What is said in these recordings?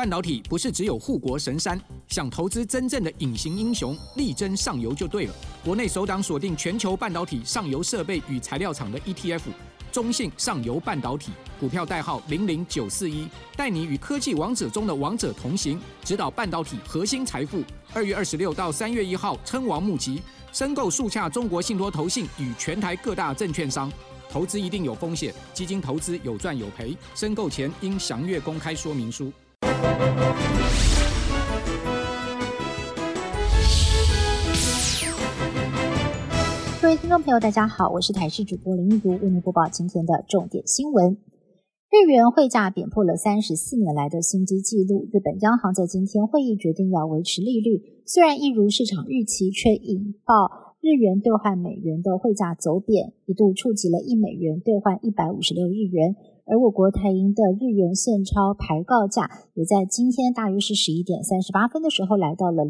半导体不是只有护国神山，想投资真正的隐形英雄，力争上游就对了。国内首档锁定全球半导体上游设备与材料厂的 ETF， 中信上游半导体，股票代号00941，带你与科技王者中的王者同行，指导半导体核心财富。2月26到3月1号称王募集，申购速洽中国信托投信与全台各大证券商。投资一定有风险，基金投资有赚有赔，申购前应详阅公开说明书。 各位听众朋友大家好，我是台视主播林玉如，为您播报今天的重点新闻。日元汇价贬破了34年来的新低纪录，日本央行在今天会议决定要维持利率，虽然一如市场预期，却引爆日元兑换美元的汇价走贬，一度触及了1美元兑换156日元，而我国台银的日元现钞排告价也在今天大约是11点38分的时候来到了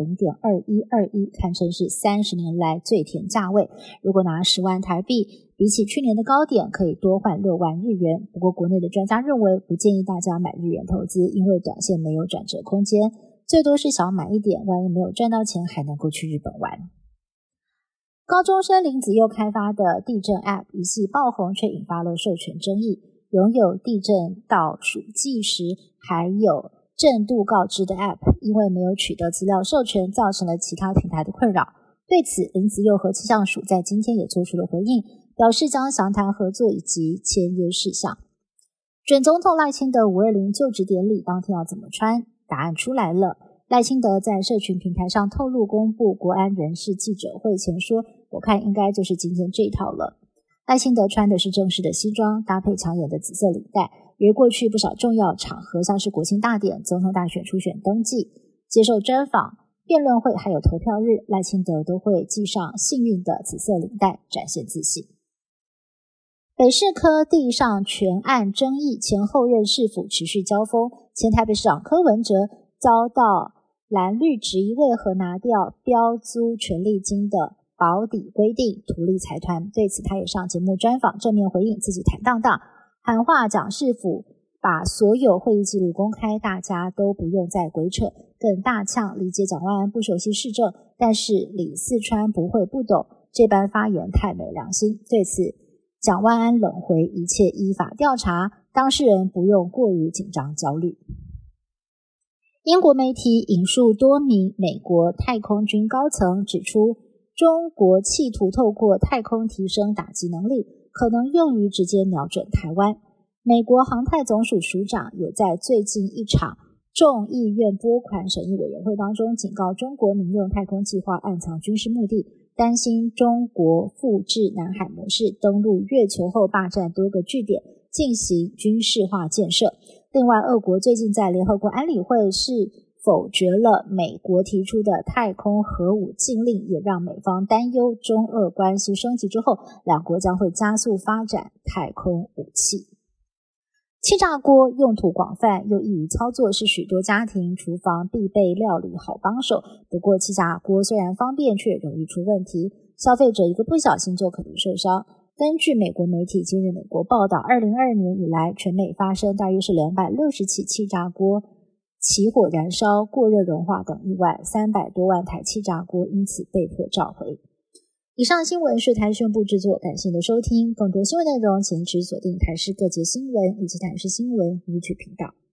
0.2121， 堪称是30年来最甜价位。如果拿10万台币，比起去年的高点可以多换6万日元。不过国内的专家认为，不建议大家买日元投资，因为短线没有转折空间，最多是小买一点，万一没有赚到钱还能够去日本玩。高中生林子佑开发的地震 App 一系爆红，却引发了授权争议。拥有地震倒数计时还有震度告知的 App， 因为没有取得资料授权，造成了其他平台的困扰。对此，林子佑和气象署在今天也做出了回应，表示将详谈合作以及签约事项。准总统赖清德520就职典礼当天要怎么穿？答案出来了。赖清德在社群平台上透露公布国安人士记者会前说，我看应该就是今天这一套了。赖清德穿的是正式的西装，搭配抢眼的紫色领带，因为过去不少重要场合，像是国庆大典、总统大选初选登记、接受专访、辩论会还有投票日，赖清德都会系上幸运的紫色领带，展现自信。北市科地上权案争议，前后任市府持续交锋，前台北市长柯文哲遭到蓝绿质疑为何拿掉标租权利金的保底规定，图利财团。对此他也上节目专访，正面回应自己坦荡荡，喊话蒋市府把所有会议记录公开，大家都不用再鬼扯，更大呛理解蒋万安不熟悉市政，但是李四川不会不懂，这般发言太没良心。对此蒋万安冷回一切依法调查，当事人不用过于紧张焦虑。英国媒体引述多名美国太空军高层指出，中国企图透过太空提升打击能力，可能用于直接瞄准台湾。美国航太总署署长也在最近一场众议院拨款审议委员会当中警告中国民用太空计划暗藏军事目的，担心中国复制南海模式，登陆月球后霸占多个据点，进行军事化建设。另外，俄国最近在联合国安理会是否决了美国提出的太空核武禁令，也让美方担忧中俄关系升级之后，两国将会加速发展太空武器。气炸锅用途广泛又易于操作，是许多家庭厨房必备料理好帮手。不过气炸锅虽然方便，却容易出问题，消费者一个不小心就可能受伤。根据美国媒体今日美国报道，2022年以来，全美发生大约是260起气炸锅起火燃烧、过热融化等意外，300多万台气炸锅因此被迫召回。以上新闻是台视部制作，感谢您的收听。更多新闻内容请持续锁定台视各节新闻以及台视新闻 YouTube 频道。